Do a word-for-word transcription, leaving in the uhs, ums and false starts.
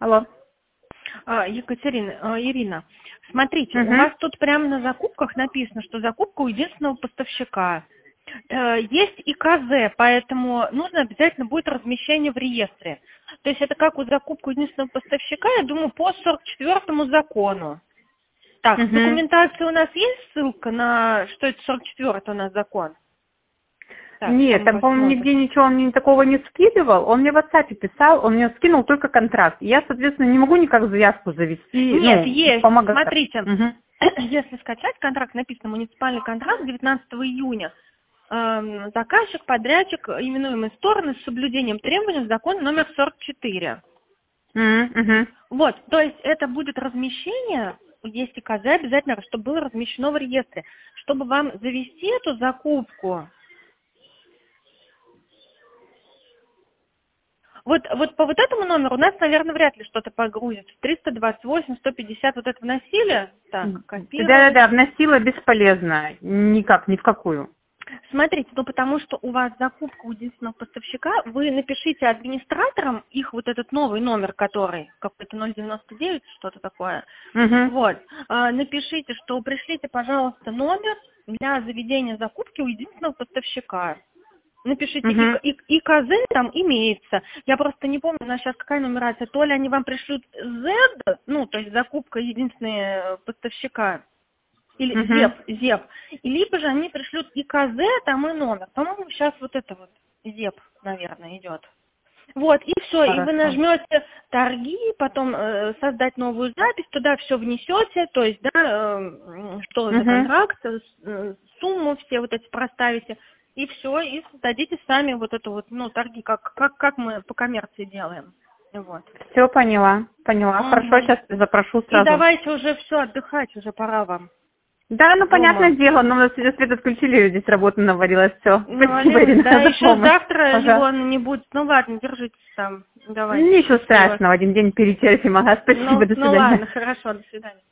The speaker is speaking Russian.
Алло. А, Екатерина, а, Ирина, смотрите, Угу. у вас тут прямо на закупках написано, что закупка у единственного поставщика. Э, Есть и КЗ, поэтому нужно обязательно будет размещение в реестре. То есть это как у закупки у единственного поставщика, я думаю, по сорок четвёртому закону. Так, в Угу. документации у нас есть ссылка на, что это сорок четвёртый у нас закон? Так, Нет, сейчас там, мы по-моему, посмотрим. нигде ничего он мне такого не скидывал. Он мне в WhatsApp писал, он мне скинул только контракт. Я, соответственно, не могу никак заявку завести. Нет, Ну, есть. помогать. Смотрите, Угу. если скачать контракт, написано муниципальный контракт девятнадцатого июня. Эм, Заказчик, подрядчик, именуемые стороны с соблюдением требований закона номер сорок четыре. Угу. Вот, то есть это будет размещение, есть и КЗ обязательно, чтобы было размещено в реестре. Чтобы вам завести эту закупку, вот, вот по вот этому номеру у нас, наверное, вряд ли что-то погрузится. триста двадцать восемь, сто пятьдесят, вот это вносили? Так, копировать. Да-да-да, вносила бесполезно. Никак, ни в какую. Смотрите, ну потому что у вас закупка у единственного поставщика, вы напишите администраторам их вот этот новый номер, который какой-то ноль девяносто девять, что-то такое. Угу. Вот, А, напишите, что пришлите, пожалуйста, номер для заведения закупки у единственного поставщика. Напишите, Угу. и, и, и КЗ там имеется. Я просто не помню, у нас сейчас какая нумерация. То ли они вам пришлют Z, ну, то есть закупка единственного поставщика, или Угу. ЗЕП, ЗЕП, и либо же они пришлют и КЗ, там и номер. По-моему, сейчас вот это вот ЗЕП, наверное, идет. Вот, и все, и вы Хорошо. нажмете торги, потом э, создать новую запись, туда все внесете, то есть, да, э, что за Угу. контракт, э, сумму все вот эти проставите, и все, и создадите сами вот эту вот, ну, торги, как, как, как мы по коммерции делаем. Вот. Все поняла, поняла. Мгм. Хорошо, сейчас запрошу И сразу. давайте уже все отдыхать, уже пора вам. Да, ну, Дома. понятное дело, но у нас сейчас свет отключили, здесь работа навалилась, все. Спасибо, Навалилось, Ирина, да, за еще помощь. завтра Ага. его не будет. Ну ладно, держитесь там. Давайте. Ничего Счастливо. страшного, один день перетерпим, ага, Ну, спасибо, до ну свидания. ладно, хорошо, до свидания.